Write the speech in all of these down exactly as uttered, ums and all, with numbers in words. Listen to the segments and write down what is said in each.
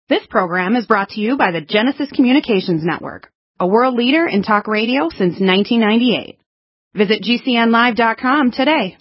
This program is brought to you by the Genesis Communications Network, a world leader in talk radio since nineteen ninety-eight. Visit G C N live dot com today.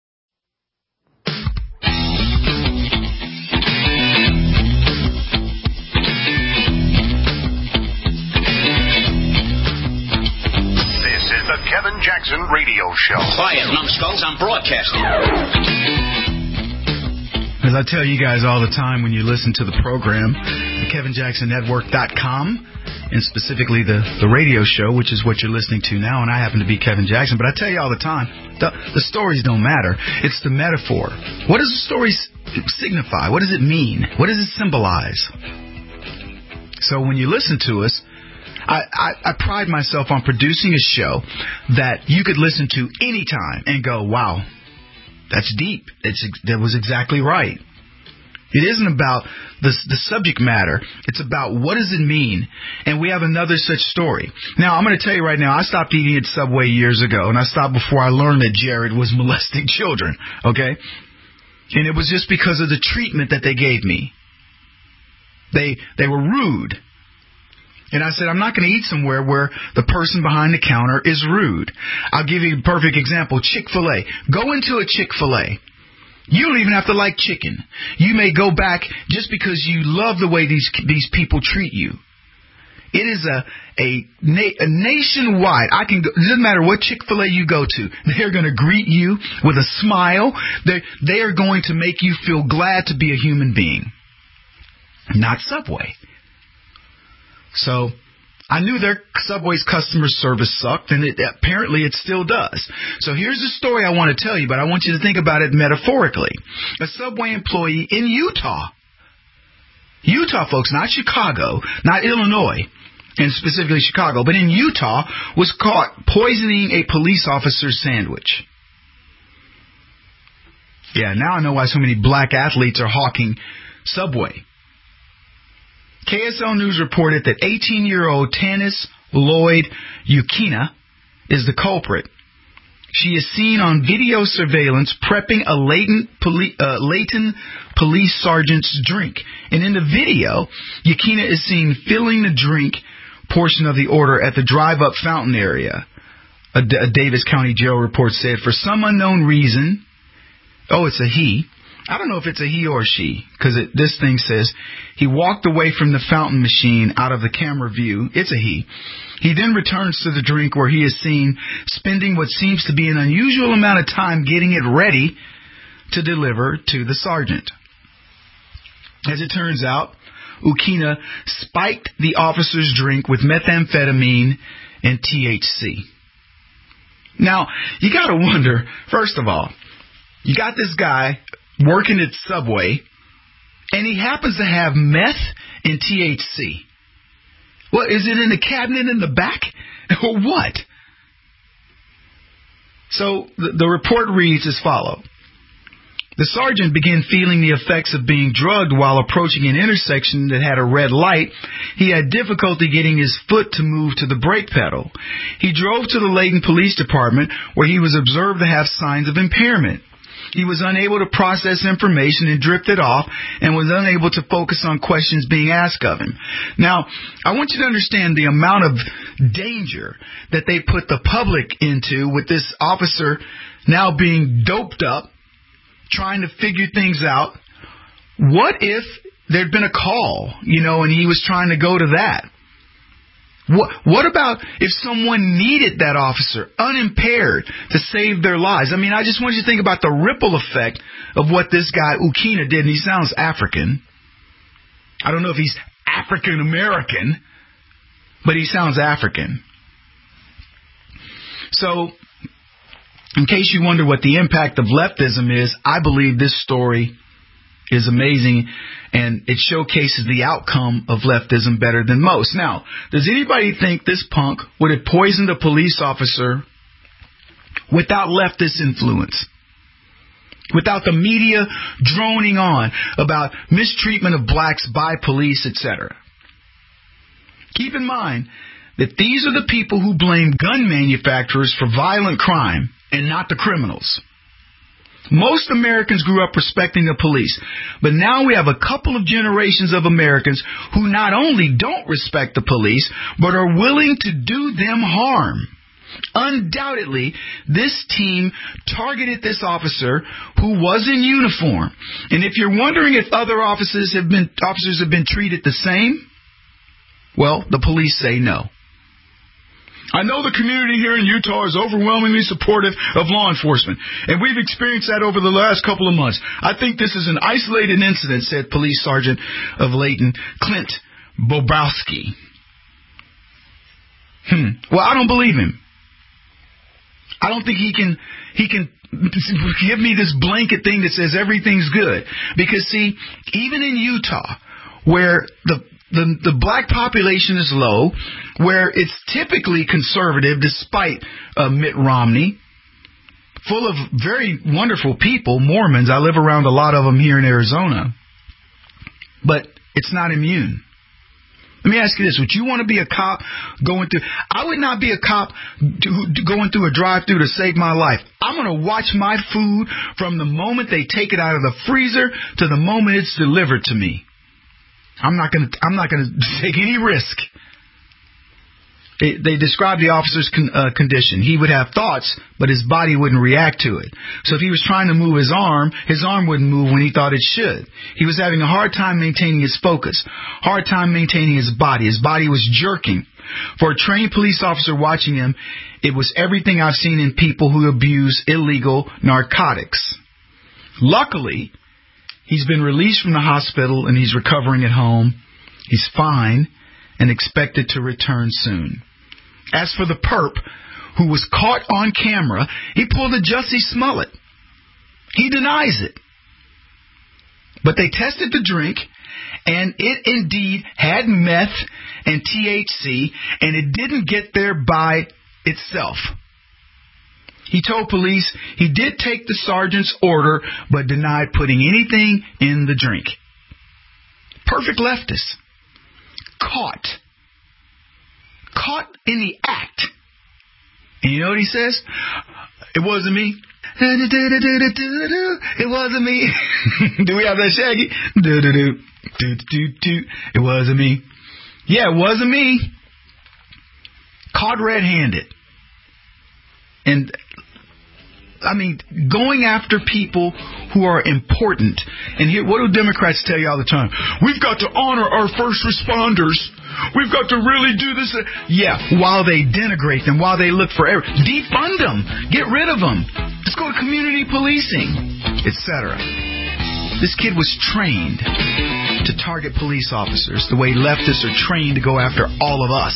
This is the Kevin Jackson Radio Show. Quiet, numbskulls, I'm broadcasting. As I tell you guys all the time when you listen to the program, the Kevin Jackson Network dot com, and specifically the, the radio show, which is what you're listening to now, and I happen to be Kevin Jackson, but I tell you all the time, the, the stories don't matter. It's the metaphor. What does the story signify? What does it mean? What does it symbolize? So when you listen to us, I, I, I pride myself on producing a show that you could listen to anytime and go, wow, that's deep. It's, that was exactly right. It isn't about the, the subject matter. It's about what does it mean? And we have another such story. Now, I'm going to tell you right now, I stopped eating at Subway years ago, and I stopped before I learned that Jared was molesting children, okay? And it was just because of the treatment that they gave me. They, they were rude. And I said, I'm not going to eat somewhere where the person behind the counter is rude. I'll give you a perfect example. Chick-fil-A. Go into a Chick-fil-A. You don't even have to like chicken. You may go back just because you love the way these these people treat you. It is a a, na- a nationwide. I can go, it doesn't matter what Chick-fil-A you go to. They're going to greet you with a smile. They they are going to make you feel glad to be a human being. Not Subway. So I knew their Subway's customer service sucked, and it, apparently it still does. So here's the story I want to tell you, but I want you to think about it metaphorically. A Subway employee in Utah, Utah, folks, not Chicago, not Illinois, and specifically Chicago, but in Utah, was caught poisoning a police officer's sandwich. Yeah, now I know why so many black athletes are hawking Subway. K S L News reported that eighteen-year-old Tanis Lloyd Ukina is the culprit. She is seen on video surveillance prepping a latent poli- uh, Layton police sergeant's drink. And in the video, Ukina is seen filling the drink portion of the order at the drive-up fountain area, a, D- a Davis County jail report said. For some unknown reason, oh, it's a he. I don't know if it's a he or she, because this thing says he walked away from the fountain machine out of the camera view. It's a he. He then returns to the drink where he is seen spending what seems to be an unusual amount of time getting it ready to deliver to the sergeant. As it turns out, Ukina spiked the officer's drink with methamphetamine and T H C. Now, you got to wonder, first of all, you got this guy working at Subway, and he happens to have meth and T H C. Well, is it in the cabinet in the back, or what? So the, the report reads as follows. The sergeant began feeling the effects of being drugged while approaching an intersection that had a red light. He had difficulty getting his foot to move to the brake pedal. He drove to the Layton Police Department, where he was observed to have signs of impairment. He was unable to process information and drifted off and was unable to focus on questions being asked of him. Now, I want you to understand the amount of danger that they put the public into with this officer now being doped up, trying to figure things out. What if there'd been a call, you know, and he was trying to go to that? What, what about if someone needed that officer unimpaired to save their lives? I mean, I just want you to think about the ripple effect of what this guy Ukina did. And he sounds African. I don't know if he's African American, but he sounds African. So, in case you wonder what the impact of leftism is, I believe this story is amazing, and it showcases the outcome of leftism better than most. Now, does anybody think this punk would have poisoned a police officer without leftist influence? Without the media droning on about mistreatment of blacks by police, et cetera? Keep in mind that these are the people who blame gun manufacturers for violent crime and not the criminals. Most Americans grew up respecting the police, but now we have a couple of generations of Americans who not only don't respect the police, but are willing to do them harm. Undoubtedly, this team targeted this officer who was in uniform. And if you're wondering if other officers have been officers have been treated the same, well, the police say no. I know the community here in Utah is overwhelmingly supportive of law enforcement, and we've experienced that over the last couple of months. I think this is an isolated incident, said Police Sergeant of Layton, Clint Bobowski. Hmm. Well, I don't believe him. I don't think he can he can give me this blanket thing that says everything's good. Because, see, even in Utah, where the The, the black population is low, where it's typically conservative despite uh, Mitt Romney, full of very wonderful people, Mormons. I live around a lot of them here in Arizona. But it's not immune. Let me ask you this. Would you want to be a cop going through... I would not be a cop going through a drive-thru to save my life. I'm going to watch my food from the moment they take it out of the freezer to the moment it's delivered to me. I'm not going to. I'm not going to take any risk. They, they described the officer's con, uh, condition. He would have thoughts, but his body wouldn't react to it. So if he was trying to move his arm, his arm wouldn't move when he thought it should. He was having a hard time maintaining his focus, hard time maintaining his body. His body was jerking. For a trained police officer watching him, it was everything I've seen in people who abuse illegal narcotics. Luckily, he's been released from the hospital and he's recovering at home. He's fine and expected to return soon. As for the perp who was caught on camera, he pulled a Jussie Smollett. He denies it. But they tested the drink, and it indeed had meth and T H C, and it didn't get there by itself. He told police he did take the sergeant's order, but denied putting anything in the drink. Perfect leftist. Caught. Caught in the act. And you know what he says? It wasn't me. It wasn't me. Do we have that Shaggy? It wasn't me. Yeah, it wasn't me. Caught red-handed. And, I mean, going after people who are important. And here, what do Democrats tell you all the time? We've got to honor our first responders. We've got to really do this. Yeah, while they denigrate them, while they look for error. Defund them. Get rid of them. Let's go to community policing, et cetera. This kid was trained to target police officers the way leftists are trained to go after all of us.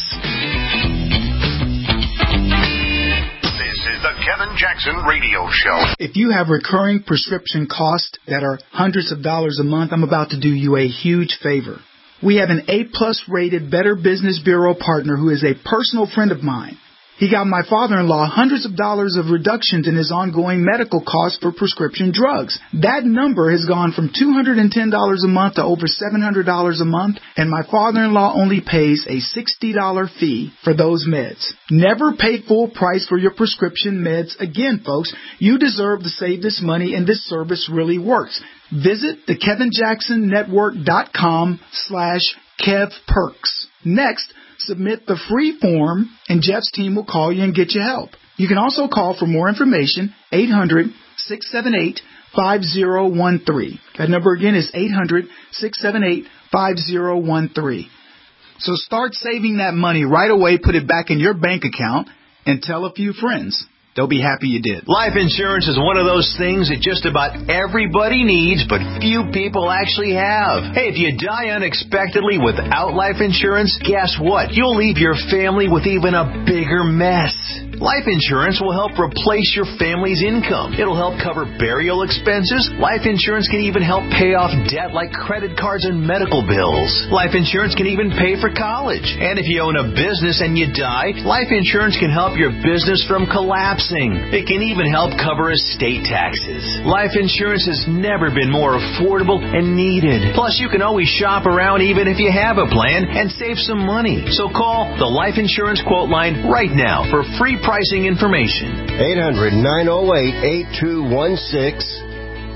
The Kevin Jackson Radio Show. If you have recurring prescription costs that are hundreds of dollars a month, I'm about to do you a huge favor. We have an A-plus rated Better Business Bureau partner who is a personal friend of mine. He got my father-in-law hundreds of dollars of reductions in his ongoing medical costs for prescription drugs. That number has gone from two hundred ten dollars a month to over seven hundred dollars a month, and my father-in-law only pays a sixty dollars fee for those meds. Never pay full price for your prescription meds again, folks. You deserve to save this money, and this service really works. Visit the Kevin Jackson Network dot com slash Kev Perks. Next, submit the free form, and Jeff's team will call you and get you help. You can also call for more information, eight hundred, six seven eight, five zero one three. That number again is eight hundred, six seven eight, five zero one three. So start saving that money right away, put it back in your bank account, and tell a few friends. They'll be happy you did. Life insurance is one of those things that just about everybody needs, but few people actually have. Hey, if you die unexpectedly without life insurance, guess what? You'll leave your family with even a bigger mess. Life insurance will help replace your family's income. It'll help cover burial expenses. Life insurance can even help pay off debt like credit cards and medical bills. Life insurance can even pay for college. And if you own a business and you die, life insurance can help your business from collapsing. It can even help cover estate taxes. Life insurance has never been more affordable and needed. Plus, you can always shop around even if you have a plan and save some money. So call the Life Insurance Quote Line right now for free pricing information. eight hundred, nine oh eight, eight two one six.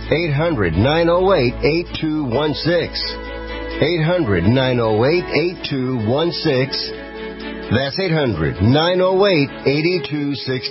eight hundred, nine oh eight, eight two one six. eight hundred, nine oh eight, eight two one six. That's eight hundred, nine oh eight, eight two one six.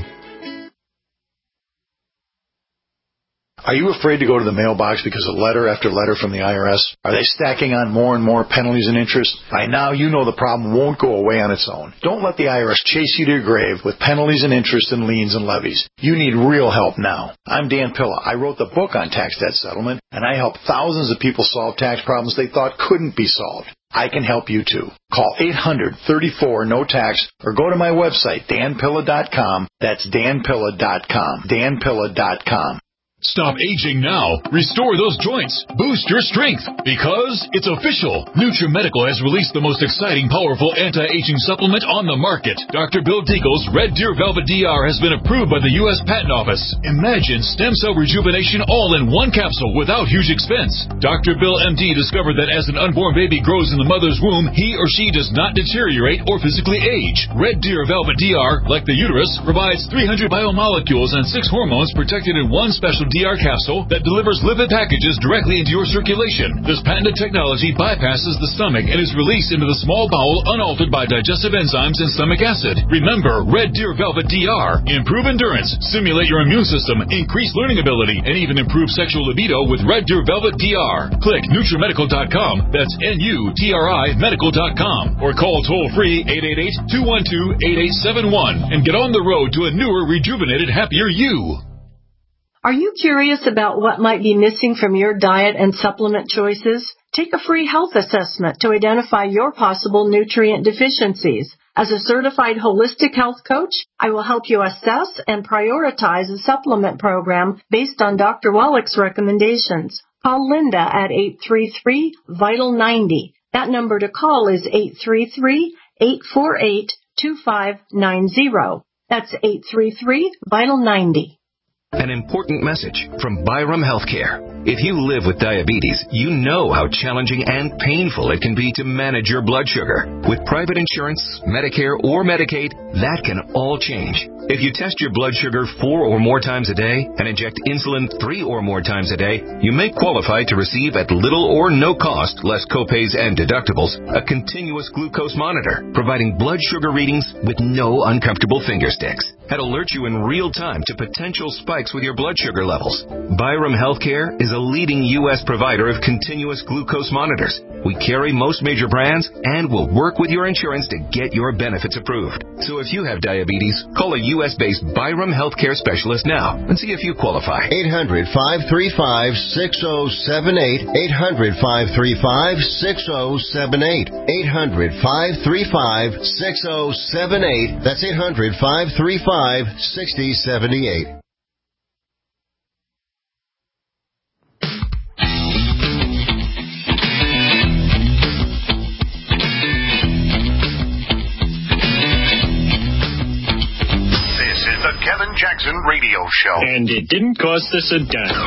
Are you afraid to go to the mailbox because of letter after letter from the I R S? Are they stacking on more and more penalties and interest? By now, you know the problem won't go away on its own. Don't let the I R S chase you to your grave with penalties and interest and liens and levies. You need real help now. I'm Dan Pilla. I wrote the book on tax debt settlement, and I help thousands of people solve tax problems they thought couldn't be solved. I can help you too. Call eight hundred, thirty-four, no tax or go to my website, dan pilla dot com. That's dan pilla dot com. dan pilla dot com. Stop aging now. Restore those joints. Boost your strength. Because it's official. NutriMedical has released the most exciting, powerful anti-aging supplement on the market. Doctor Bill Deagle's Red Deer Velvet D R has been approved by the U S Patent Office. Imagine stem cell rejuvenation all in one capsule without huge expense. Doctor Bill M D discovered that as an unborn baby grows in the mother's womb, he or she does not deteriorate or physically age. Red Deer Velvet D R, like the uterus, provides three hundred biomolecules and six hormones protected in one special D R capsule that delivers lipid packages directly into your circulation. This patented technology bypasses the stomach and is released into the small bowel unaltered by digestive enzymes and stomach acid. Remember, Red Deer Velvet D R. Improve endurance, stimulate your immune system, increase learning ability, and even improve sexual libido with Red Deer Velvet D R. Click NutriMedical dot com. That's N U T R I medical dot com. Or call toll-free eight eight eight, two one two, eight eight seven one and get on the road to a newer, rejuvenated, happier you. Are you curious about what might be missing from your diet and supplement choices? Take a free health assessment to identify your possible nutrient deficiencies. As a certified holistic health coach, I will help you assess and prioritize a supplement program based on Doctor Wallach's recommendations. Call Linda at eight three three, vital ninety. That number to call is eight three three, eight four eight, two five nine zero. That's eight three three, vital ninety. An important message from Byram Healthcare. If you live with diabetes, you know how challenging and painful it can be to manage your blood sugar. With private insurance, Medicare, or Medicaid, that can all change. If you test your blood sugar four or more times a day and inject insulin three or more times a day, you may qualify to receive at little or no cost, less copays and deductibles, a continuous glucose monitor, providing blood sugar readings with no uncomfortable finger sticks. That alerts you in real time to potential spikes with your blood sugar levels. Byram Healthcare is a leading U S provider of continuous glucose monitors. We carry most major brands and will work with your insurance to get your benefits approved. So if you have diabetes, call a U S-based Byram Healthcare specialist now and see if you qualify. eight hundred, five three five, six oh seven eight. eight hundred, five three five, six oh seven eight. eight hundred, five three five, six oh seven eight. That's eight hundred, five three five, six oh seven eight. Kevin Jackson Radio Show. And it didn't cost us a dime.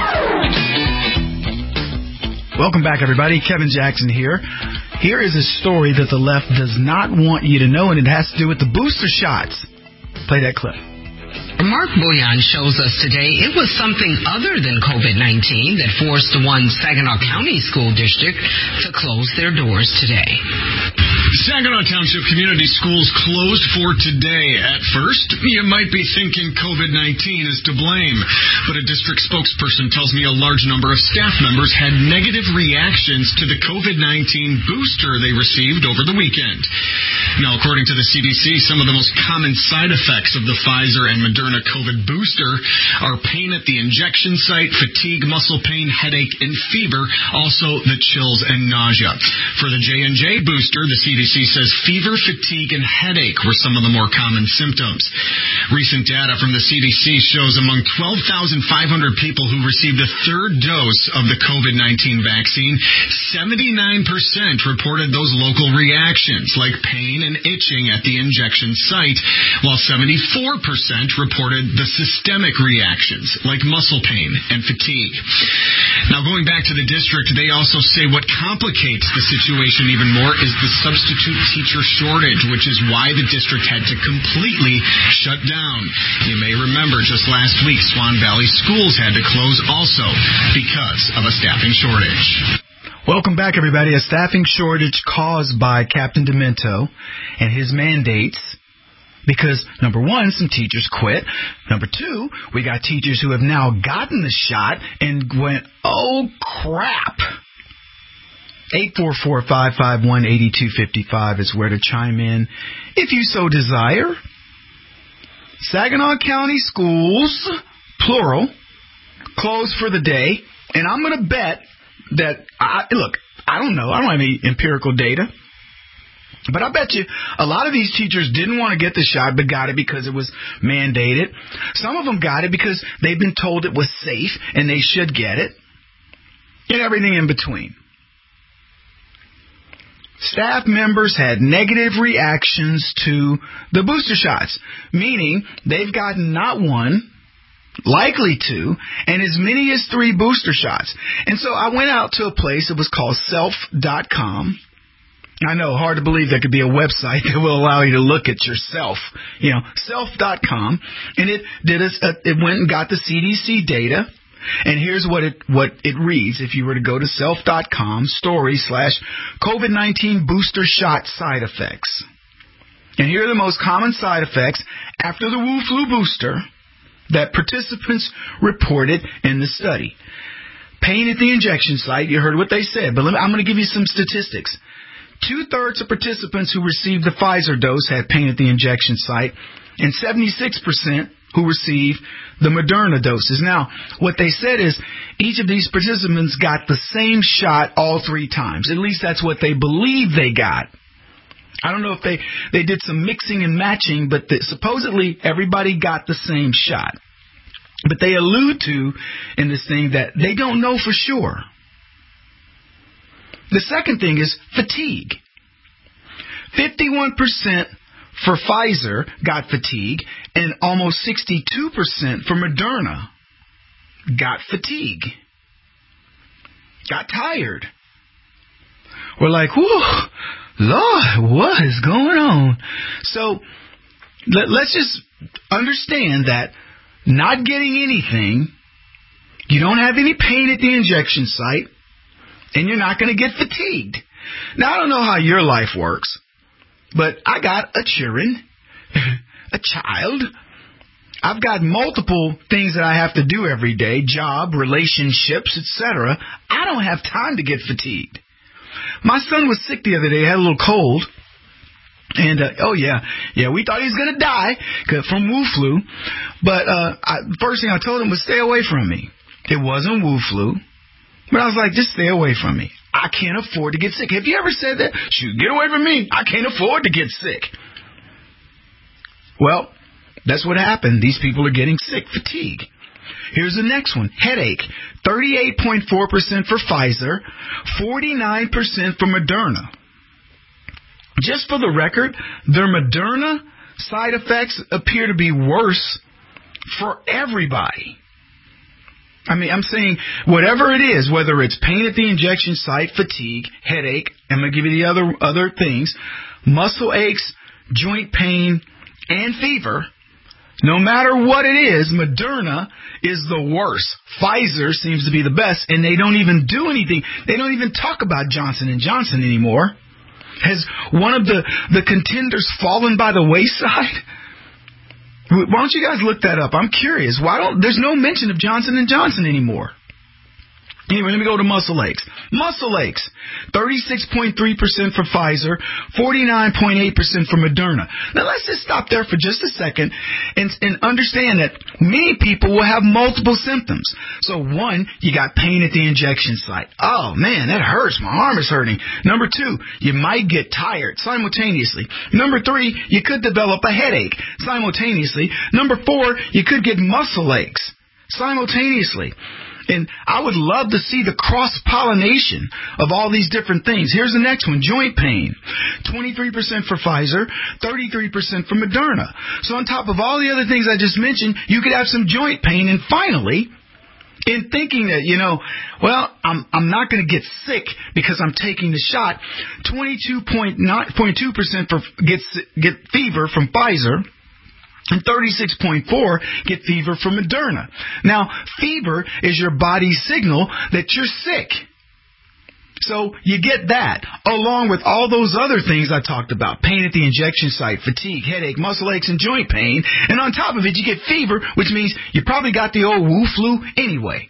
Welcome back, everybody. Kevin Jackson here. Here is a story that the left does not want you to know, and it has to do with the booster shots. Play that clip. Mark Bouillon shows us today it was something other than COVID nineteen that forced one Saginaw County school district to close their doors today. Saginaw Township Community Schools closed for today. At first, you might be thinking COVID nineteen is to blame, but a district spokesperson tells me a large number of staff members had negative reactions to the COVID nineteen booster they received over the weekend. Now, according to the C D C, some of the most common side effects of the Pfizer and Moderna COVID booster are pain at the injection site, fatigue, muscle pain, headache, and fever, also the chills and nausea. For the J and J booster, the C D C says fever, fatigue, and headache were some of the more common symptoms. Recent data from the C D C shows among twelve thousand five hundred people who received a third dose of the COVID nineteen vaccine, seventy-nine percent reported those local reactions like pain and itching at the injection site, while seventy-four percent reported the systemic reactions like muscle pain and fatigue. Now, going back to the district, they also say what complicates the situation even more is the substitute substitute teacher shortage, which is why the district had to completely shut down. You may remember just last week, Swan Valley schools had to close also because of a staffing shortage. Welcome back, everybody. A staffing shortage caused by Captain Demento and his mandates. Because, number one, some teachers quit. Number two, we got teachers who have now gotten the shot and went, oh, crap. eight four four, five five one, eight two five five is where to chime in if you so desire. Saginaw County schools, plural, closed for the day. And I'm going to bet that, I, look, I don't know. I don't have any empirical data. But I bet you a lot of these teachers didn't want to get the shot, but got it because it was mandated. Some of them got it because they've been told it was safe and they should get it. And everything in between. Staff members had negative reactions to the booster shots, meaning they've gotten not one, likely two, and as many as three booster shots. And so I went out to a place that was called self dot com. I know, hard to believe there could be a website that will allow you to look at yourself, you know, self dot com, and it did a, it went and got the C D C data, and here's what it what it reads if you were to go to self dot com story slash COVID nineteen booster shot side effects. And here are the most common side effects after the Wu flu booster that participants reported in the study. Pain at the injection site, you heard what they said, but let me, I'm going to give you some statistics. Two-thirds of participants who received the Pfizer dose had pain at the injection site, and seventy-six percent who received the Moderna doses. Now, what they said is each of these participants got the same shot all three times. At least that's what they believe they got. I don't know if they, they did some mixing and matching, but the, supposedly everybody got the same shot. But they allude to in this thing that they don't know for sure. The second thing is fatigue. fifty-one percent for Pfizer got fatigue, and almost sixty-two percent for Moderna got fatigue. Got tired. We're like, whoa, Lord, what is going on? So let, let's just understand that not getting anything, you don't have any pain at the injection site, and you're not going to get fatigued. Now, I don't know how your life works, but I got a children, a child. I've got multiple things that I have to do every day, job, relationships, et cetera. I don't have time to get fatigued. My son was sick the other day, had a little cold. And, uh, oh, yeah, yeah, we thought he was going to die from Wu flu. But uh, I, the first thing I told him was stay away from me. It wasn't Wu flu. But I was like, just stay away from me. I can't afford to get sick. Have you ever said that? Shoot, get away from me. I can't afford to get sick. Well, that's what happened. These people are getting sick. Fatigue. Here's the next one. Headache. thirty-eight point four percent for Pfizer. forty-nine percent for Moderna. Just for the record, their Moderna side effects appear to be worse for everybody. I mean, I'm saying whatever it is, whether it's pain at the injection site, fatigue, headache, I'm going to give you the other other things, muscle aches, joint pain, and fever, no matter what it is, Moderna is the worst. Pfizer seems to be the best, and they don't even do anything. They don't even talk about Johnson and Johnson anymore. Has one of the, the contenders fallen by the wayside? Why don't you guys look that up? I'm curious. Why don't there's no mention of Johnson and Johnson anymore? Anyway, let me go to muscle aches. Muscle aches, thirty-six point three percent for Pfizer, forty-nine point eight percent for Moderna. Now, let's just stop there for just a second and, and understand that many people will have multiple symptoms. So, one, you got pain at the injection site. Oh, man, that hurts. My arm is hurting. Number two, you might get tired simultaneously. Number three, you could develop a headache simultaneously. Number four, you could get muscle aches simultaneously. And I would love to see the cross-pollination of all these different things. Here's the next one, joint pain. twenty-three percent for Pfizer, thirty-three percent for Moderna. So on top of all the other things I just mentioned, you could have some joint pain. And finally, in thinking that, you know, well, I'm I'm not going to get sick because I'm taking the shot, twenty-two point two percent for gets get fever from Pfizer, and thirty-six point four get fever from Moderna. Now, fever is your body's signal that you're sick. So you get that, along with all those other things I talked about: pain at the injection site, fatigue, headache, muscle aches, and joint pain. And on top of it, you get fever, which means you probably got the old Wu flu anyway.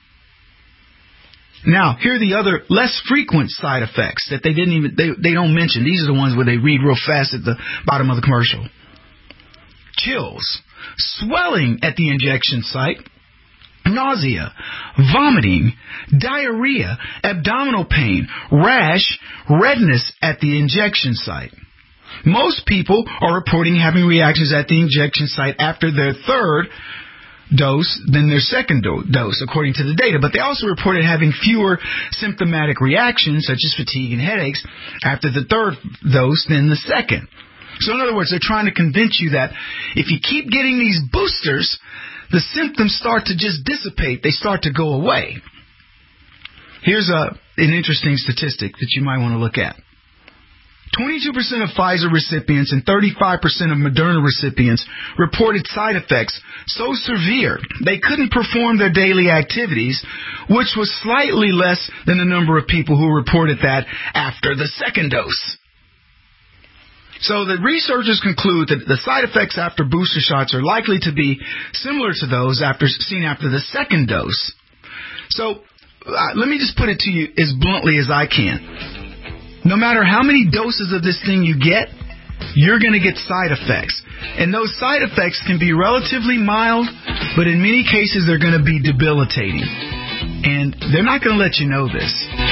Now, here are the other less frequent side effects that they didn't even they, they don't mention. These are the ones where they read real fast at the bottom of the commercial. Chills, swelling at the injection site, nausea, vomiting, diarrhea, abdominal pain, rash, redness at the injection site. Most people are reporting having reactions at the injection site after their third dose than their second do- dose, according to the data. But they also reported having fewer symptomatic reactions, such as fatigue and headaches, after the third dose than the second. So in other words, they're trying to convince you that if you keep getting these boosters, the symptoms start to just dissipate. They start to go away. Here's a, an interesting statistic that you might want to look at. twenty-two percent of Pfizer recipients and thirty-five percent of Moderna recipients reported side effects so severe they couldn't perform their daily activities, which was slightly less than the number of people who reported that after the second dose. So the researchers conclude that the side effects after booster shots are likely to be similar to those after seen after the second dose. So uh, let me just put it to you as bluntly as I can. No matter how many doses of this thing you get, you're going to get side effects. And those side effects can be relatively mild, but in many cases they're going to be debilitating. And they're not going to let you know this.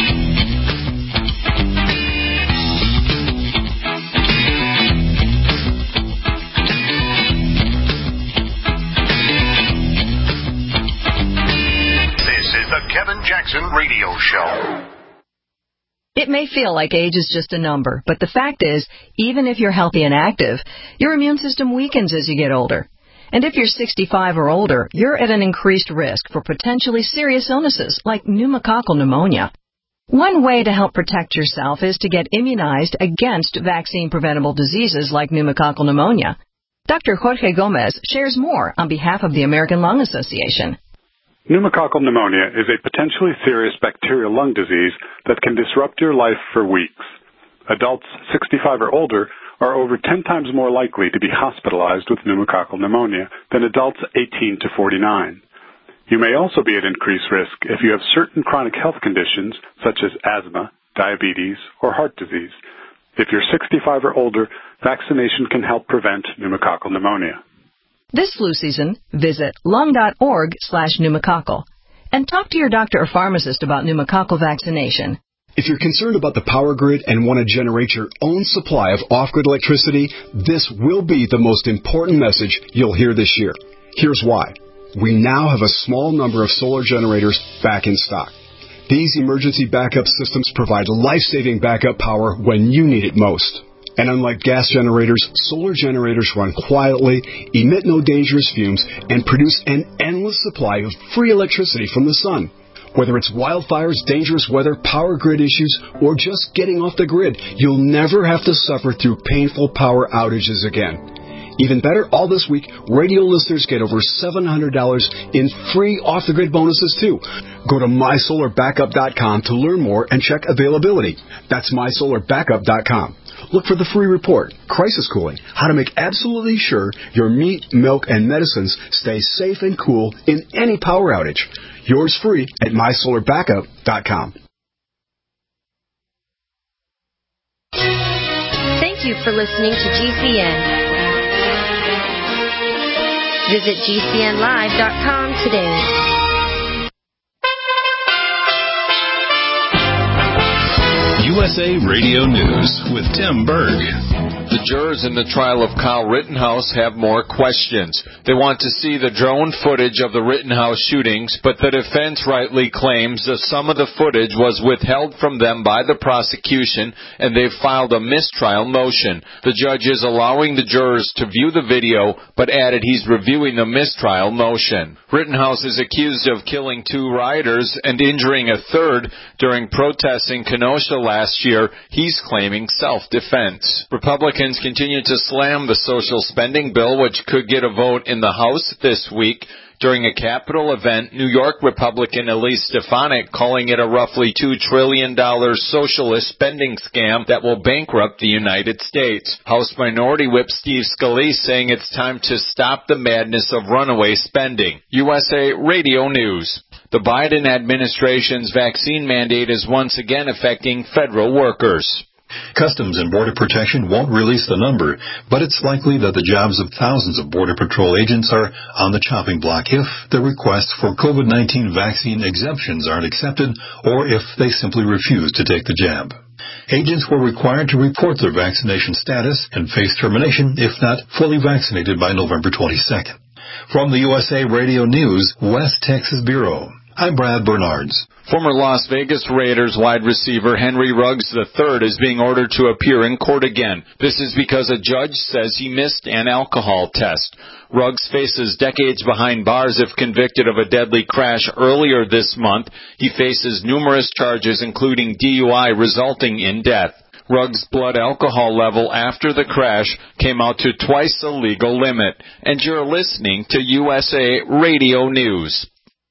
Kevin Jackson Radio Show. It may feel like age is just a number, but the fact is, even if you're healthy and active, your immune system weakens as you get older. And if you're sixty-five or older, you're at an increased risk for potentially serious illnesses like pneumococcal pneumonia. One way to help protect yourself is to get immunized against vaccine-preventable diseases like pneumococcal pneumonia. Doctor Jorge Gomez shares more on behalf of the American Lung Association. Pneumococcal pneumonia is a potentially serious bacterial lung disease that can disrupt your life for weeks. Adults sixty-five or older are over ten times more likely to be hospitalized with pneumococcal pneumonia than adults eighteen to forty-nine. You may also be at increased risk if you have certain chronic health conditions such as asthma, diabetes, or heart disease. If you're sixty-five or older, vaccination can help prevent pneumococcal pneumonia. This flu season, visit lung.org slash pneumococcal and talk to your doctor or pharmacist about pneumococcal vaccination. If you're concerned about the power grid and want to generate your own supply of off-grid electricity, this will be the most important message you'll hear this year. Here's why. We now have a small number of solar generators back in stock. These emergency backup systems provide life-saving backup power when you need it most. And unlike gas generators, solar generators run quietly, emit no dangerous fumes, and produce an endless supply of free electricity from the sun. Whether it's wildfires, dangerous weather, power grid issues, or just getting off the grid, you'll never have to suffer through painful power outages again. Even better, all this week, radio listeners get over seven hundred dollars in free off-the-grid bonuses, too. Go to my solar backup dot com to learn more and check availability. That's my solar backup dot com. Look for the free report, Crisis Cooling, how to make absolutely sure your meat, milk, and medicines stay safe and cool in any power outage. Yours free at my solar backup dot com. Thank you for listening to G C N. Visit G C N live dot com today. U S A Radio News with Tim Berg. The jurors in the trial of Kyle Rittenhouse have more questions. They want to see the drone footage of the Rittenhouse shootings, but the defense rightly claims that some of the footage was withheld from them by the prosecution, and they've filed a mistrial motion. The judge is allowing the jurors to view the video, but added he's reviewing the mistrial motion. Rittenhouse is accused of killing two rioters and injuring a third during protests in Kenosha last year. He's claiming self-defense. Republicans continue to slam the social spending bill, which could get a vote in the House this week. During a Capitol event, New York Republican Elise Stefanik calling it a roughly two trillion dollars socialist spending scam that will bankrupt the United States. House Minority Whip Steve Scalise saying it's time to stop the madness of runaway spending. U S A Radio News. The Biden administration's vaccine mandate is once again affecting federal workers. Customs and Border Protection won't release the number, but it's likely that the jobs of thousands of Border Patrol agents are on the chopping block if the requests for COVID nineteen vaccine exemptions aren't accepted or if they simply refuse to take the jab. Agents were required to report their vaccination status and face termination if not fully vaccinated by November twenty-second. From the U S A Radio News, West Texas Bureau, I'm Brad Bernards. Former Las Vegas Raiders wide receiver Henry Ruggs the third is being ordered to appear in court again. This is because a judge says he missed an alcohol test. Ruggs faces decades behind bars if convicted of a deadly crash earlier this month. He faces numerous charges, including D U I resulting in death. Ruggs' blood alcohol level after the crash came out to twice the legal limit. And you're listening to U S A Radio News.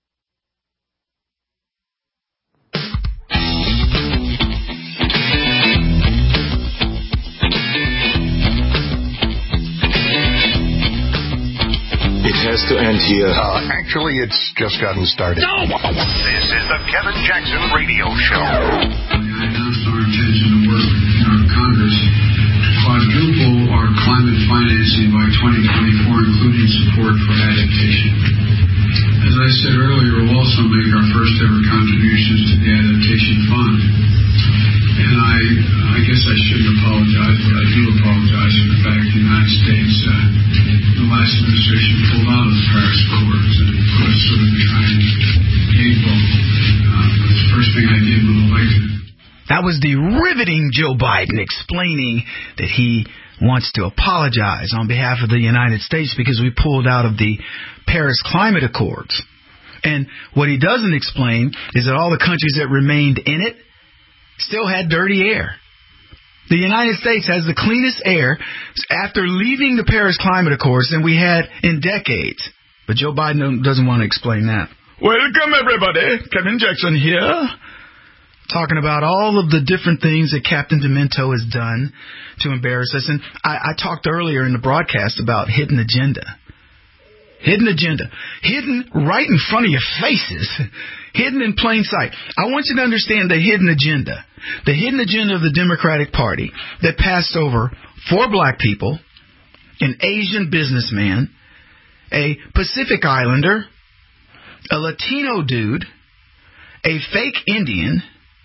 It has to end here. Uh, actually, it's just gotten started. No! This is the Kevin Jackson Radio Show. I announced our intention to work in our Congress to quadruple our climate financing by twenty twenty-four, including support for adaptation. As I said earlier, we'll also make our first ever contributions to the Adaptation Fund. And I, I guess I shouldn't apologize, but I do apologize for the fact the United States, uh, the last administration pulled out of the Paris Accords and put us sort of behind the eight ball. Uh, the first thing I did when elected. That was the riveting Joe Biden explaining that he wants to apologize on behalf of the United States because we pulled out of the Paris Climate Accords. And what he doesn't explain is that all the countries that remained in it still had dirty air. The United States has the cleanest air after leaving the Paris Climate Accords than we had in decades. But Joe Biden doesn't want to explain that. Welcome, everybody. Kevin Jackson here. Talking about all of the different things that Captain Demento has done to embarrass us. And I, I talked earlier in the broadcast about hidden agenda. Hidden agenda. Hidden right in front of your faces. Hidden in plain sight. I want you to understand the hidden agenda. The hidden agenda of the Democratic Party that passed over four black people, an Asian businessman, a Pacific Islander, a Latino dude, a fake Indian,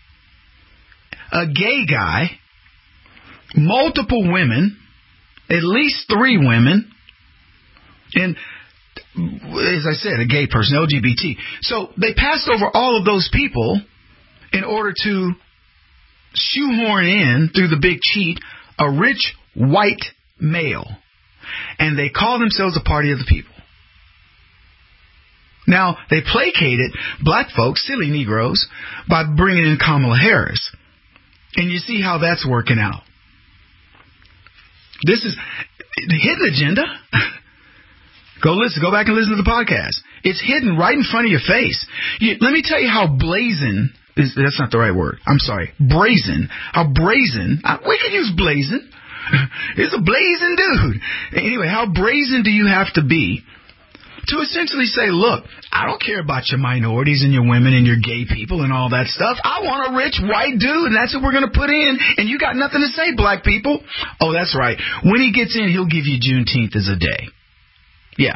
a gay guy, multiple women, at least three women, and as I said, a gay person, L G B T. So they passed over all of those people in order to shoehorn in, through the big cheat, a rich white male. And they call themselves a party of the people. Now, they placated black folks, silly Negroes, by bringing in Kamala Harris. And you see how that's working out. This is the hidden agenda. Go listen. Go back and listen to the podcast. It's hidden right in front of your face. You, let me tell you how blazing. Is, that's not the right word. I'm sorry. Brazen. How brazen. Uh, we can use blazing. It's a blazing dude. Anyway, how brazen do you have to be to essentially say, look, I don't care about your minorities and your women and your gay people and all that stuff. I want a rich white dude, and that's what we're going to put in. And you got nothing to say, black people. Oh, that's right. When he gets in, he'll give you Juneteenth as a day. Yeah.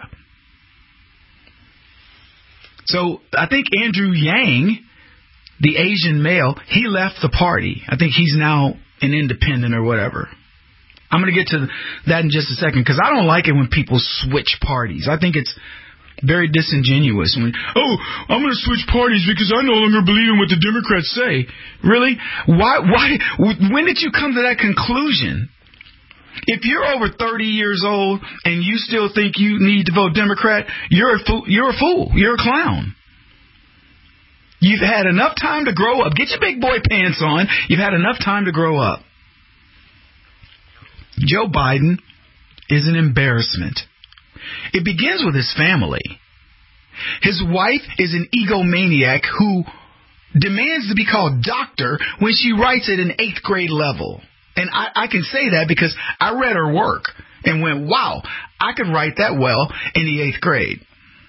So I think Andrew Yang, the Asian male, he left the party. I think he's now an independent or whatever. I'm going to get to that in just a second because I don't like it when people switch parties. I think it's very disingenuous. When, oh, I'm going to switch parties because I no longer believe in what the Democrats say. Really? Why? Why? When did you come to that conclusion? If you're over thirty years old and you still think you need to vote Democrat, you're a fool. You're a fool. You're a clown. You've had enough time to grow up. Get your big boy pants on. You've had enough time to grow up. Joe Biden is an embarrassment. It begins with his family. His wife is an egomaniac who demands to be called doctor when she writes at an eighth grade level. And I, I can say that because I read her work and went, wow, I could write that well in the eighth grade.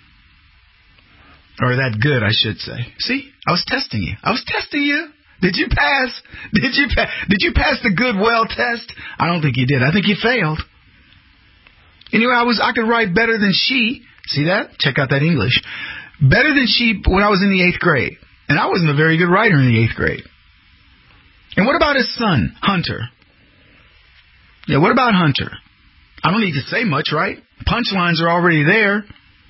Or that good, I should say. See, I was testing you. I was testing you. Did you pass? Did you pass? Did you pass the good well test? I don't think you did. I think you failed. Anyway, I was I could write better than she. See that? Check out that English. Better than she when I was in the eighth grade. And I wasn't a very good writer in the eighth grade. And what about his son, Hunter? Yeah, what about Hunter? I don't need to say much, right? Punchlines are already there.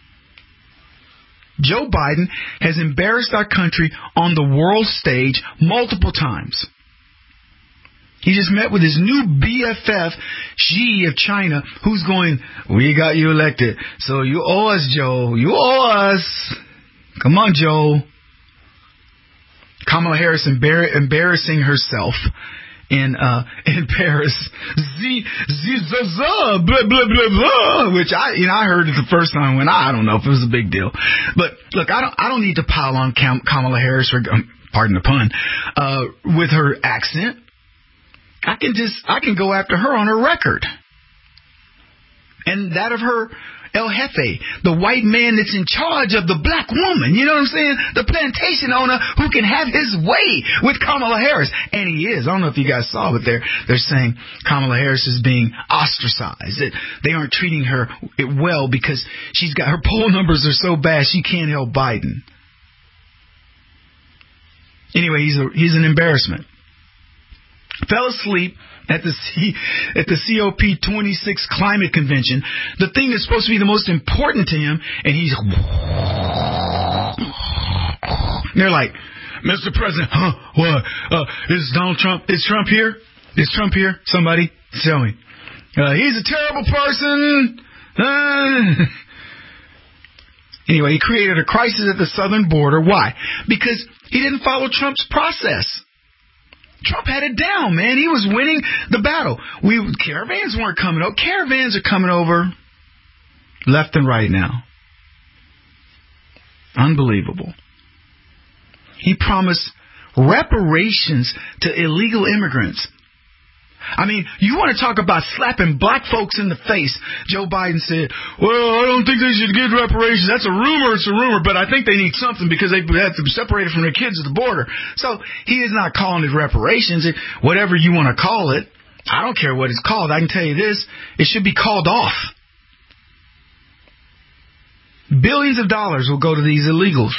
Joe Biden has embarrassed our country on the world stage multiple times. He just met with his new B F F, Xi of China, who's going, we got you elected, so you owe us, Joe. You owe us. Come on, Joe. Kamala Harris embar- embarrassing herself in uh, in Paris. Z, z, z, z, blah, blah, blah, blah, which I, you know, I heard it the first time when I, I don't know if it was a big deal. But look, I don't, I don't need to pile on Cam- Kamala Harris, for, um, pardon the pun, uh, with her accent. I can just, I can go after her on her record. And that of her El Jefe, the white man that's in charge of the black woman. You know what I'm saying? The plantation owner who can have his way with Kamala Harris. And he is. I don't know if you guys saw, but they're, they're saying Kamala Harris is being ostracized. That they aren't treating her well because she's got, her poll numbers are so bad she can't help Biden. Anyway, he's a, he's an embarrassment. Fell asleep at the C, at the C O P twenty-six climate convention, the thing that's supposed to be the most important to him, and he's they're like, Mister President, huh? What? Uh, is Donald Trump? Is Trump here? Is Trump here? Somebody tell me. Uh, he's a terrible person. Uh, anyway, he created a crisis at the southern border. Why? Because he didn't follow Trump's process. Trump had it down, man. He was winning the battle. We caravans weren't coming over. Caravans are coming over left and right now. Unbelievable. He promised reparations to illegal immigrants. I mean, you want to talk about slapping black folks in the face. Joe Biden said, well, I don't think they should get reparations. That's a rumor. It's a rumor. But I think they need something because they have to be separated from their kids at the border. So he is not calling it reparations. It, whatever you want to call it. I don't care what it's called. I can tell you this. It should be called off. Billions of dollars will go to these illegals.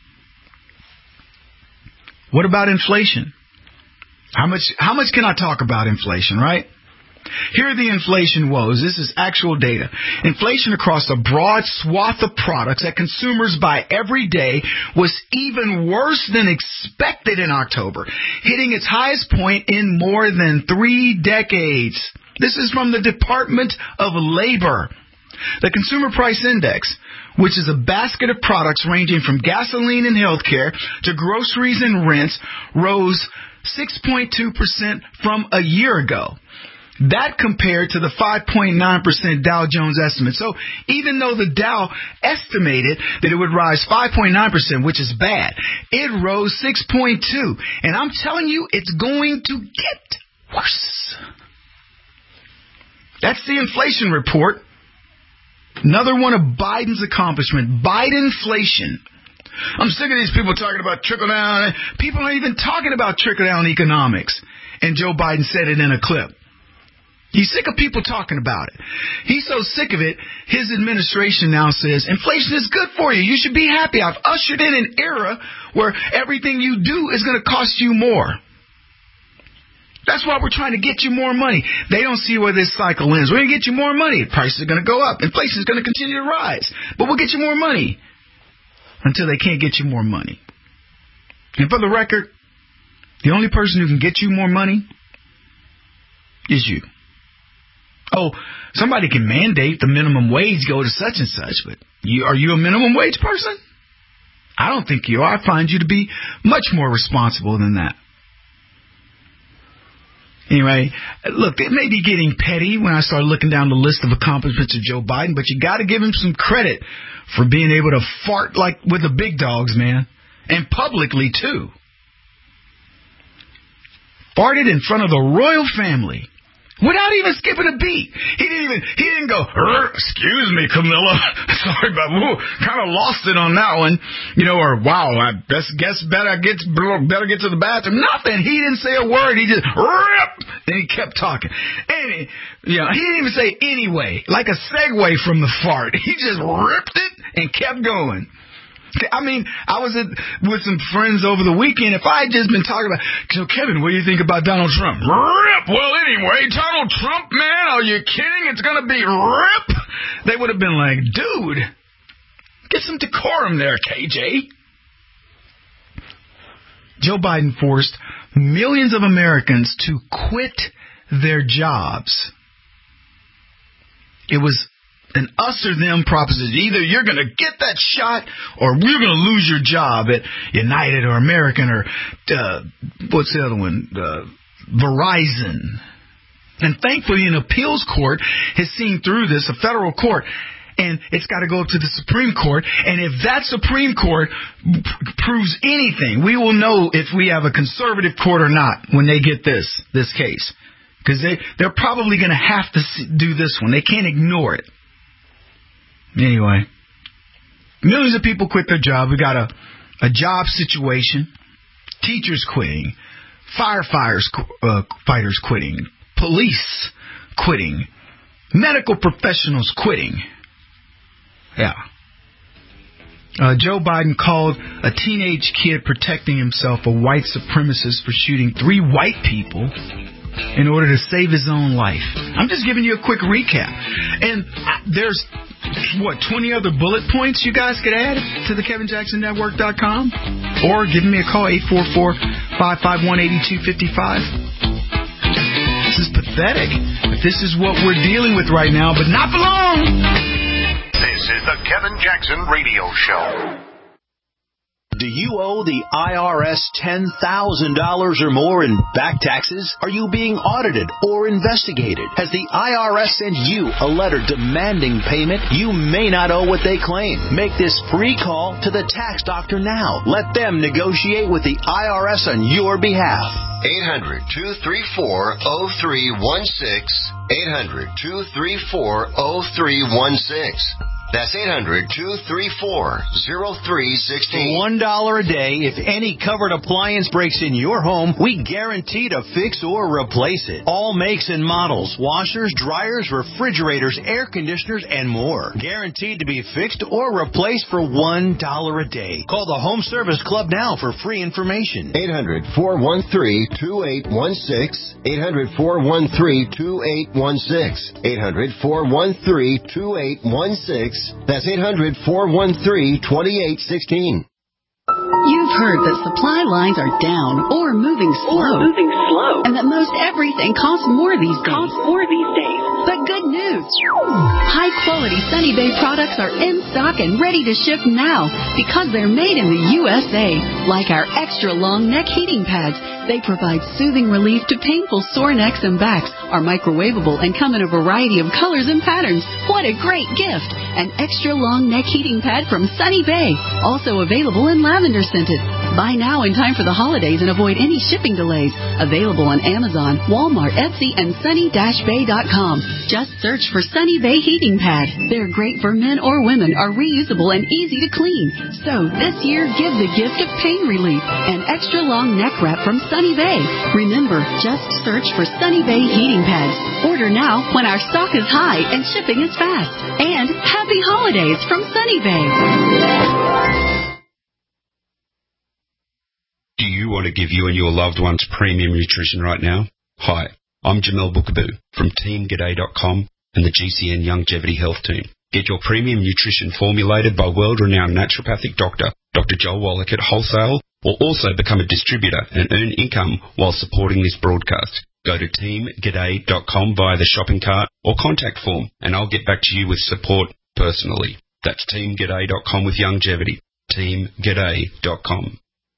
What about inflation? How much how much can I talk about inflation, right? Here are the inflation woes. This is actual data. Inflation across a broad swath of products that consumers buy every day was even worse than expected in October, hitting its highest point in more than three decades. This is from the Department of Labor. The Consumer Price Index, which is a basket of products ranging from gasoline and healthcare to groceries and rents, rose six point two percent from a year ago. That compared to the five point nine percent Dow Jones estimate. So even though the Dow estimated that it would rise five point nine percent, which is bad, it rose six point two. And I'm telling you, it's going to get worse. That's the inflation report. Another one of Biden's accomplishment, Bidenflation. I'm sick of these people talking about trickle-down. People aren't even talking about trickle-down economics. And Joe Biden said it in a clip. He's sick of people talking about it. He's so sick of it, his administration now says, inflation is good for you. You should be happy. I've ushered in an era where everything you do is going to cost you more. That's why we're trying to get you more money. They don't see where this cycle ends. We're going to get you more money. Prices are going to go up. Inflation is going to continue to rise. But we'll get you more money until they can't get you more money. And for the record, the only person who can get you more money is you. Oh, somebody can mandate the minimum wage go to such and such, but you, are you a minimum wage person? I don't think you are. I find you to be much more responsible than that. Anyway, look, it may be getting petty when I start looking down the list of accomplishments of Joe Biden, but you got to give him some credit for being able to fart like with the big dogs, man, and publicly too. Farted in front of the royal family without even skipping a beat. He didn't even, he didn't go, excuse me, Camilla. Sorry, but kind of lost it on that one. You know, or wow, I best guess better get, better get to the bathroom. Nothing. He didn't say a word. He just, rip, and he kept talking. And, he, you know, he didn't even say anyway, like a segue from the fart. He just ripped it and kept going. I mean, I was at, with some friends over the weekend. If I had just been talking about, so Kevin, what do you think about Donald Trump? Rip! Well, anyway, Donald Trump, man, are you kidding? It's going to be rip! They would have been like, dude, get some decorum there, K J. Joe Biden forced millions of Americans to quit their jobs. It was an us or them proposition. Either you're going to get that shot or you're going to lose your job at United or American or uh, what's the other one? Uh, Verizon. And thankfully an appeals court has seen through this, a federal court, and it's got to go up to the Supreme Court. And if that Supreme Court p- proves anything, we will know if we have a conservative court or not when they get this, this case. Because they, they're probably going to have to do this one. They can't ignore it. Anyway, millions of people quit their job. We got a, a job situation, teachers quitting, firefighters uh, fighters quitting, police quitting, medical professionals quitting. Yeah. Uh, Joe Biden called a teenage kid protecting himself a white supremacist for shooting three white people in order to save his own life. I'm just giving you a quick recap. And there's, what, twenty other bullet points you guys could add to the Kevin Jackson Network dot com? Or give me a call, eight four four, five five one, eight two five five. This is pathetic. But this is what we're dealing with right now, but not for long. This is the Kevin Jackson Radio Show. Do you owe the I R S ten thousand dollars or more in back taxes? Are you being audited or investigated? Has the I R S sent you a letter demanding payment? You may not owe what they claim. Make this free call to the tax doctor now. Let them negotiate with the I R S on your behalf. eight hundred, two three four, zero three one six. eight hundred, two three four, zero three one six. That's eight hundred, two three four, zero three one six. For one dollar a day, if any covered appliance breaks in your home, we guarantee to fix or replace it. All makes and models, washers, dryers, refrigerators, air conditioners, and more. Guaranteed to be fixed or replaced for one dollar a day. Call the Home Service Club now for free information. eight hundred, four one three, two eight one six. eight hundred, four one three, two eight one six. eight hundred, four one three, two eight one six. That's eight hundred, four one three, two eight one six. You've heard that supply lines are down or moving slow. Or moving slow. And that most everything costs more these days. Costs more these days. But good news. High-quality Sunny Bay products are in stock and ready to ship now because they're made in the U S A. Like our extra-long neck heating pads. They provide soothing relief to painful sore necks and backs, are microwavable, and come in a variety of colors and patterns. What a great gift! An extra-long neck heating pad from Sunny Bay. Also available in lavender scented. Buy now in time for the holidays and avoid any shipping delays. Available on Amazon, Walmart, Etsy, and sunny dash bay dot com. Just search for Sunny Bay Heating Pad. They're great for men or women, are reusable and easy to clean. So this year, give the gift of pain relief. An extra-long neck wrap from Sunny Bay. Remember, just search for Sunny Bay Heating Pads. Order now when our stock is high and shipping is fast. And happy holidays from Sunny Bay. Do you want to give you and your loved ones premium nutrition right now? Hi, I'm Jamel Bookaboo from team g'day dot com and the G C N Longevity Health Team. Get your premium nutrition formulated by world-renowned naturopathic doctor, Doctor Joel Wallach at wholesale, or also become a distributor and earn income while supporting this broadcast. Go to team g'day dot com via the shopping cart or contact form, and I'll get back to you with support personally. That's team g'day dot com with longevity. team g'day dot com.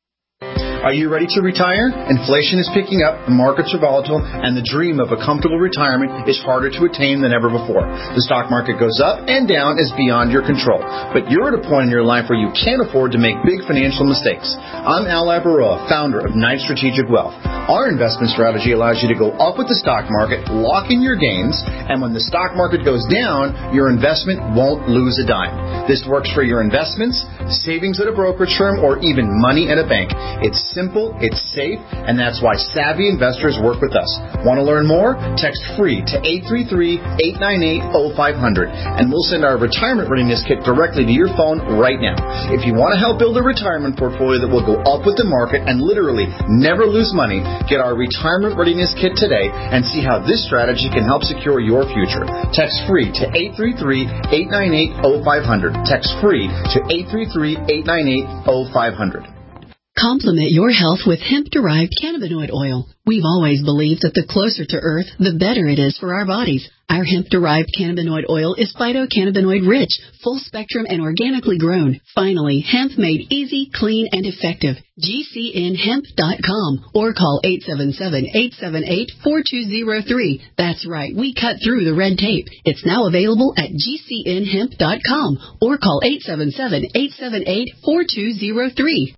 Are you ready to retire? Inflation is picking up, the markets are volatile, and the dream of a comfortable retirement is harder to attain than ever before. The stock market goes up and down is beyond your control. But you're at a point in your life where you can't afford to make big financial mistakes. I'm Al Labaroa, founder of Knight Strategic Wealth. Our investment strategy allows you to go up with the stock market, lock in your gains, and when the stock market goes down, your investment won't lose a dime. This works for your investments, savings at a brokerage firm, or even money at a bank. It's simple, it's safe, and that's why savvy investors work with us. Want to learn more? Text FREE to eight three three, eight nine eight, oh five hundred, and we'll send our retirement readiness kit directly to your phone right now. If you want to help build a retirement portfolio that will go up with the market and literally never lose money, get our retirement readiness kit today and see how this strategy can help secure your future. Text FREE to eight three three, eight nine eight, oh five hundred. Text FREE to eight three three, eight nine eight, oh five hundred. Complement your health with hemp-derived cannabinoid oil. We've always believed that the closer to Earth, the better it is for our bodies. Our hemp-derived cannabinoid oil is phytocannabinoid-rich, full-spectrum, and organically grown. Finally, hemp made easy, clean, and effective. G C N hemp dot com or call eight seven seven, eight seven eight, four two zero three. That's right, we cut through the red tape. It's now available at G C N hemp dot com or call eight seven seven, eight seven eight, four two zero three.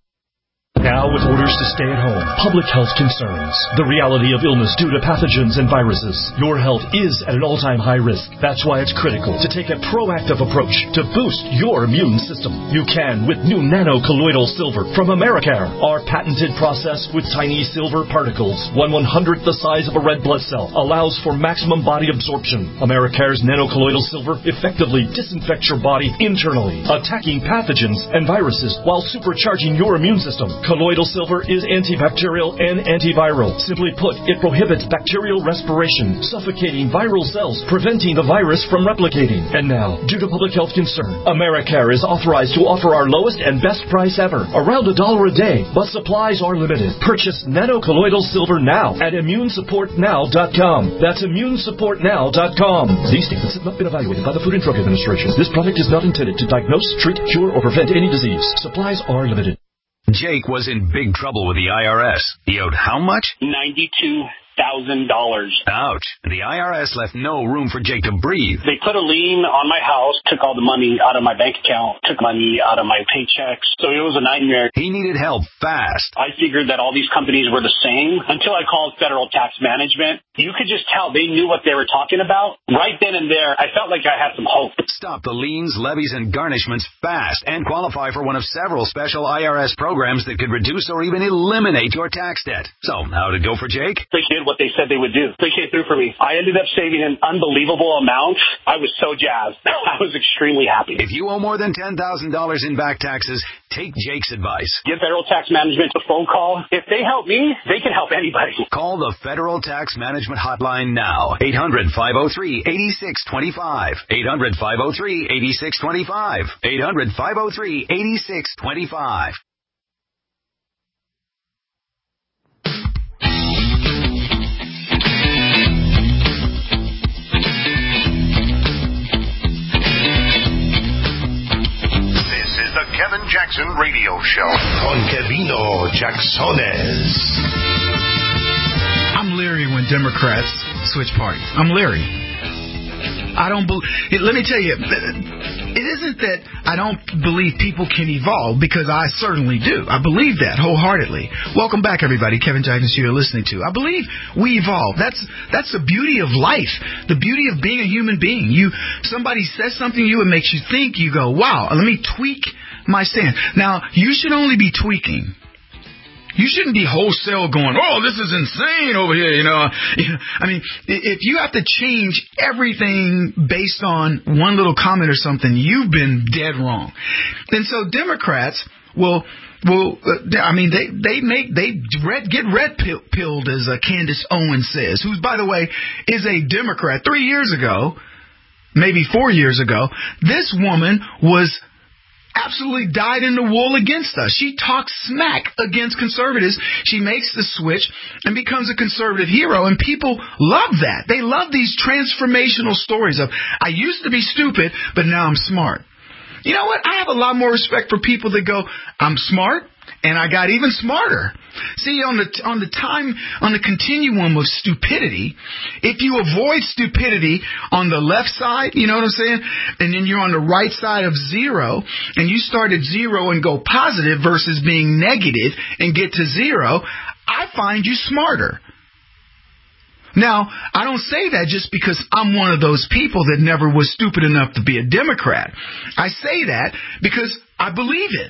Now with orders to stay at home, public health concerns, the reality of illness due to pathogens and viruses, your health is at an all-time high risk. That's why it's critical to take a proactive approach to boost your immune system. You can with new nano-colloidal silver from Americare. Our patented process with tiny silver particles, one one-hundredth the size of a red blood cell, allows for maximum body absorption. Americare's nano-colloidal silver effectively disinfects your body internally, attacking pathogens and viruses while supercharging your immune system. Colloidal silver is antibacterial and antiviral. Simply put, it prohibits bacterial respiration, suffocating viral cells, preventing the virus from replicating. And now, due to public health concern, Americare is authorized to offer our lowest and best price ever, around a dollar a day, but supplies are limited. Purchase nano-colloidal silver now at immune support now dot com. That's immune support now dot com. These statements have not been evaluated by the Food and Drug Administration. This product is not intended to diagnose, treat, cure, or prevent any disease. Supplies are limited. Jake was in big trouble with the I R S. He owed how much? ninety-two thousand dollars. Ouch. The I R S left no room for Jake to breathe. They put a lien on my house, took all the money out of my bank account, took money out of my paychecks. So it was a nightmare. He needed help fast. I figured that all these companies were the same until I called Federal Tax Management. You could just tell they knew what they were talking about. Right then and there, I felt like I had some hope. Stop the liens, levies, and garnishments fast and qualify for one of several special I R S programs that could reduce or even eliminate your tax debt. So, how'd it go for Jake? They did what they said they would do. They came through for me. I ended up saving an unbelievable amount. I was so jazzed. I was extremely happy. If you owe more than ten thousand dollars in back taxes, take Jake's advice. Give Federal Tax Management a phone call. If they help me, they can help anybody. Call the Federal Tax Management Hotline now. eight hundred, five oh three, eight six two five. eight hundred, five oh three, eight six two five. eight hundred, five oh three, eight six two five. The Kevin Jackson Radio Show. Con Kevino Jacksones. I'm leery when Democrats switch parties. I'm leery. I don't believe. Let me tell you, it isn't that I don't believe people can evolve, because I certainly do. I believe that wholeheartedly. Welcome back, everybody. Kevin Jackson, you're listening to. I believe we evolve. That's that's the beauty of life. The beauty of being a human being. You somebody says something to you, it makes you think. You go, wow. Let me tweak my stand. Now, you should only be tweaking. You shouldn't be wholesale going, oh, this is insane over here, you know. I mean, if you have to change everything based on one little comment or something, you've been dead wrong. And so Democrats will Well, uh, I mean, they they make they red, get red pill, pilled, as uh, Candace Owens says, who, by the way, is a Democrat. Three years ago, maybe four years ago, this woman was absolutely dyed in the wool against us. She talks smack against conservatives. She makes the switch and becomes a conservative hero, and people love that. They love these transformational stories of, I used to be stupid, but now I'm smart. You know what? I have a lot more respect for people that go, I'm smart, and I got even smarter. See, on the on the time, on the continuum of stupidity, if you avoid stupidity on the left side, you know what I'm saying, and then you're on the right side of zero, and you start at zero and go positive versus being negative and get to zero, I find you smarter. Now, I don't say that just because I'm one of those people that never was stupid enough to be a Democrat. I say that because I believe it.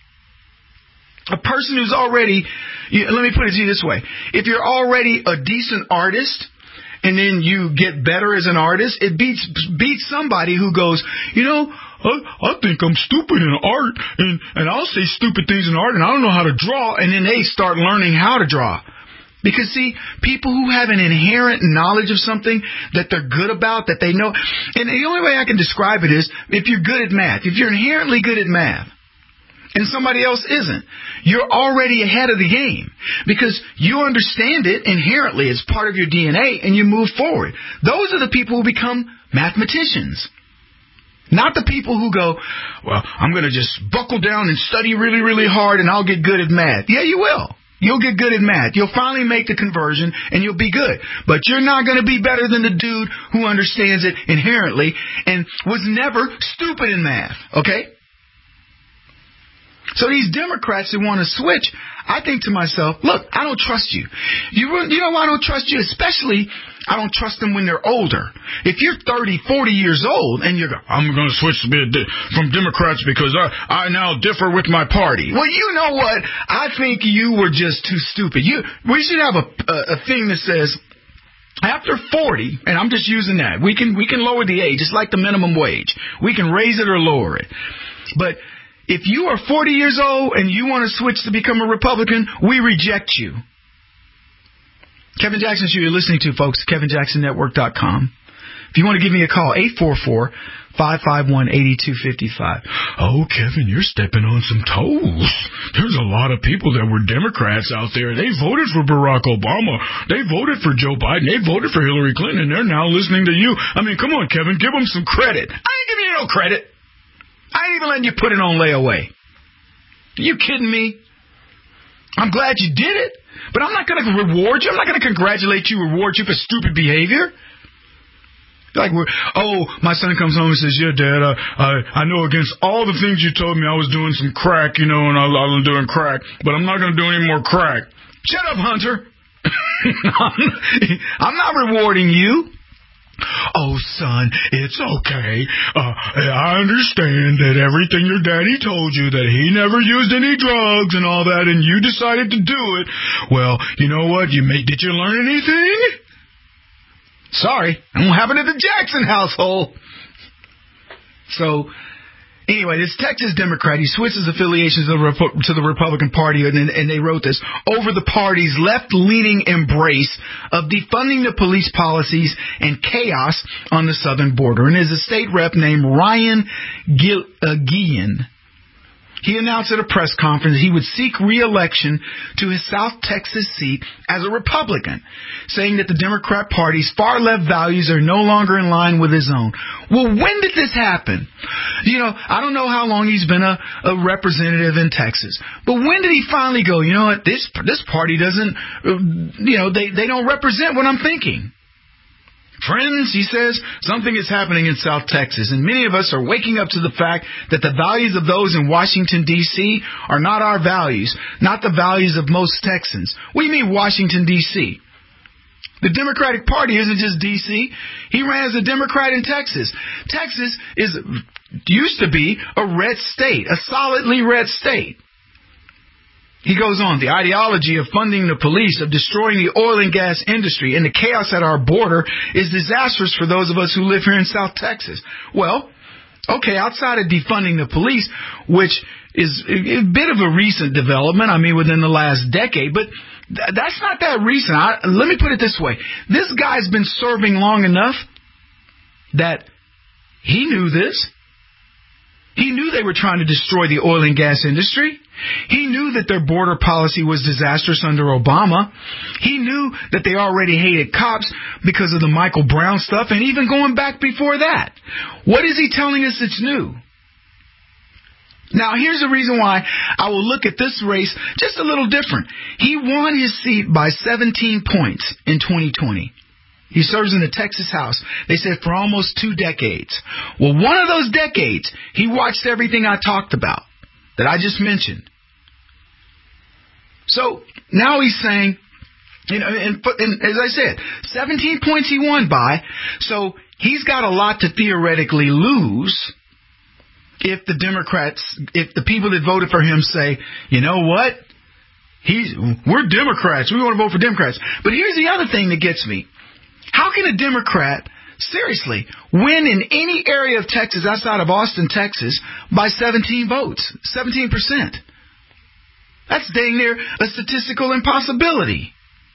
A person who's already, let me put it to you this way. If you're already a decent artist and then you get better as an artist, it beats beats somebody who goes, you know, I, I think I'm stupid in art, and, and I'll say stupid things in art, and I don't know how to draw, and then they start learning how to draw. Because, see, people who have an inherent knowledge of something that they're good about, that they know, and the only way I can describe it is if you're good at math, if you're inherently good at math, and somebody else isn't, you're already ahead of the game because you understand it inherently as part of your D N A and you move forward. Those are the people who become mathematicians. Not the people who go, well, I'm going to just buckle down and study really, really hard and I'll get good at math. Yeah, you will. You'll get good at math. You'll finally make the conversion and you'll be good. But you're not going to be better than the dude who understands it inherently and was never stupid in math. Okay? So these Democrats that want to switch, I think to myself, look, I don't trust you. You, you know why I don't trust you? Especially, I don't trust them when they're older. If you're thirty, forty years old and you're going, I'm going to switch to be a de- from Democrats because I, I now differ with my party. Well, you know what? I think you were just too stupid. You, we should have a, a, a thing that says, after forty, and I'm just using that, we can, we can lower the age. It's like the minimum wage. We can raise it or lower it. But if you are forty years old and you want to switch to become a Republican, we reject you. Kevin Jackson Show you're listening to, folks, Kevin Jackson Network dot com. If you want to give me a call, eight four four, five five one, eight two five five. Oh, Kevin, you're stepping on some toes. There's a lot of people that were Democrats out there. They voted for Barack Obama. They voted for Joe Biden. They voted for Hillary Clinton, and they're now listening to you. I mean, come on, Kevin, give them some credit. I ain't giving you no credit. I ain't even letting you put it on layaway. Are you kidding me? I'm glad you did it, but I'm not going to reward you. I'm not going to congratulate you, reward you for stupid behavior. Like, we're, oh, my son comes home and says, yeah, Dad, uh, I, I know against all the things you told me I was doing some crack, you know, and I, I was doing crack, but I'm not going to do any more crack. Shut up, Hunter. I'm not rewarding you. Oh, son, it's okay. Uh, I understand that everything your daddy told you, that he never used any drugs and all that, and you decided to do it. Well, you know what? You make, did you learn anything? Sorry, it won't happen at the Jackson household. So, anyway, this Texas Democrat, he switches affiliations to the, Repo- to the Republican Party, and, and they wrote this, over the party's left-leaning embrace of defunding the police policies and chaos on the southern border. And there's a state rep named Ryan Gil- uh, Guillen. He announced at a press conference he would seek re-election to his South Texas seat as a Republican, saying that the Democrat Party's far-left values are no longer in line with his own. Well, when did this happen? You know, I don't know how long he's been a, a representative in Texas, but when did he finally go, you know what, this this party doesn't, uh, you know, they, they don't represent what I'm thinking. Friends, he says, something is happening in South Texas, and many of us are waking up to the fact that the values of those in Washington, D C are not our values, not the values of most Texans. What do you mean Washington, D C? The Democratic Party isn't just D C. He ran as a Democrat in Texas. Texas is used to be a red state, a solidly red state. He goes on, the ideology of funding the police, of destroying the oil and gas industry, and the chaos at our border is disastrous for those of us who live here in South Texas. Well, okay, outside of defunding the police, which is a bit of a recent development. I mean, within the last decade, but th- that's not that recent. I, let me put it this way. This guy's been serving long enough that he knew this. He knew they were trying to destroy the oil and gas industry. He knew that their border policy was disastrous under Obama. He knew that they already hated cops because of the Michael Brown stuff, and even going back before that. What is he telling us that's new? Now, here's the reason why I will look at this race just a little different. He won his seat by seventeen points in twenty twenty. He serves in the Texas House, they said, for almost two decades. Well, one of those decades, he watched everything I talked about, that I just mentioned. So now he's saying, you know, and, and as I said, seventeen points he won by, so he's got a lot to theoretically lose if the Democrats, if the people that voted for him say, you know what, he's, we're Democrats, we want to vote for Democrats. But here's the other thing that gets me. How can a Democrat, seriously, win in any area of Texas outside of Austin, Texas, by seventeen votes, seventeen percent? That's dang near a statistical impossibility.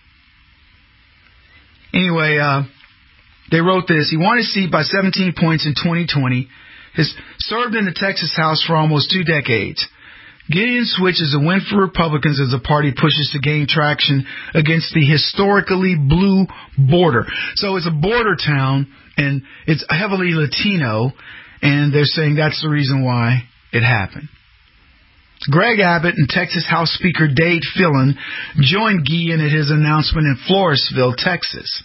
Anyway, uh, they wrote this. He won his seat by seventeen points in twenty twenty. Has served in the Texas House for almost two decades. Gideon Switch is a win for Republicans as the party pushes to gain traction against the historically blue border. So it's a border town, and it's heavily Latino, and they're saying that's the reason why it happened. Greg Abbott and Texas House Speaker Dade Phelan joined Gideon at his announcement in Floresville, Texas.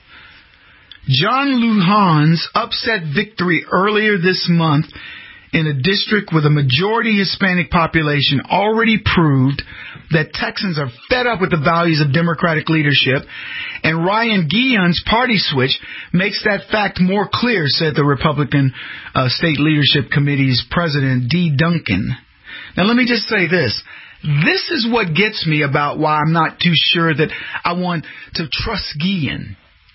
John Lujan's upset victory earlier this month in a district with a majority Hispanic population already proved that Texans are fed up with the values of Democratic leadership, and Ryan Guillon's party switch makes that fact more clear, said the Republican uh, State Leadership Committee's President Dee Duncan. Now, let me just say this. This is what gets me about why I'm not too sure that I want to trust Guillon.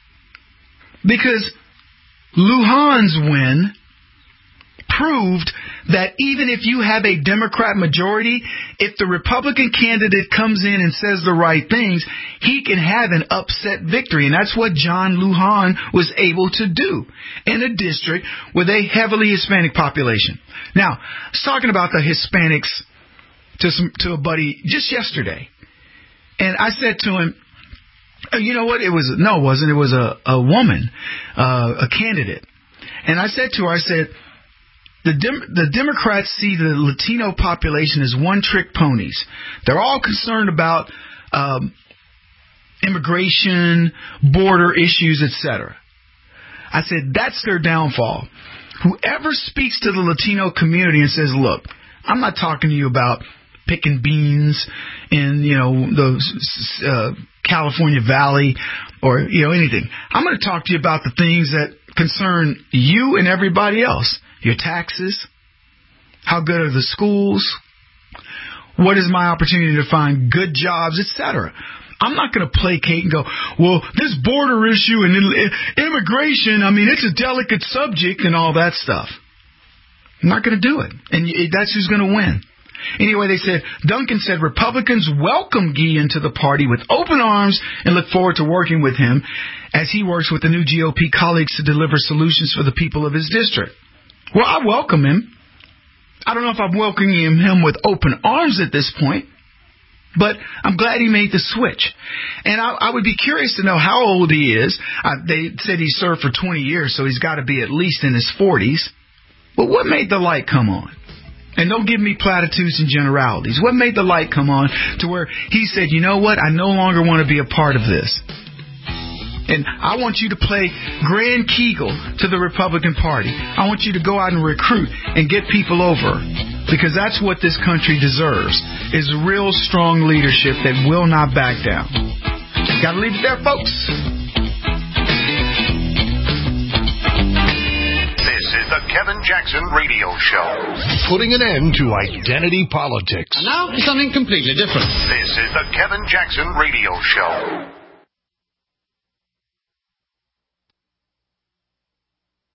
Because Lujan's win proved that even if you have a Democrat majority, if the Republican candidate comes in and says the right things, he can have an upset victory. And that's what John Lujan was able to do in a district with a heavily Hispanic population. Now, I was talking about the Hispanics to some, to a buddy just yesterday. And I said to him, you know what? It was, no, it wasn't. It was a, a woman, uh, a candidate. And I said to her, I said, The, Dem- the Democrats see the Latino population as one-trick ponies. They're all concerned about um, immigration, border issues, et cetera. I said, that's their downfall. Whoever speaks to the Latino community and says, look, I'm not talking to you about picking beans in, you know, the uh, California Valley or, you know, anything. I'm going to talk to you about the things that concern you and everybody else. Your taxes, how good are the schools, what is my opportunity to find good jobs, et cetera. I'm not going to placate and go, well, this border issue and immigration, I mean, it's a delicate subject and all that stuff. I'm not going to do it. And that's who's going to win. Anyway, they said, Duncan said Republicans welcome Guillon to the party with open arms and look forward to working with him as he works with the new G O P colleagues to deliver solutions for the people of his district. Well, I welcome him. I don't know if I'm welcoming him with open arms at this point, but I'm glad he made the switch. And I, I would be curious to know how old he is. Uh, they said he served for twenty years, so he's got to be at least in his forties. But what made the light come on? And don't give me platitudes and generalities. What made the light come on to where he said, you know what, I no longer want to be a part of this. And I want you to play Grand Kegel to the Republican Party. I want you to go out and recruit and get people over. Because that's what this country deserves, is real strong leadership that will not back down. Gotta leave it there, folks. This is the Kevin Jackson Radio Show. Putting an end to identity politics. And now, something completely different. This is the Kevin Jackson Radio Show.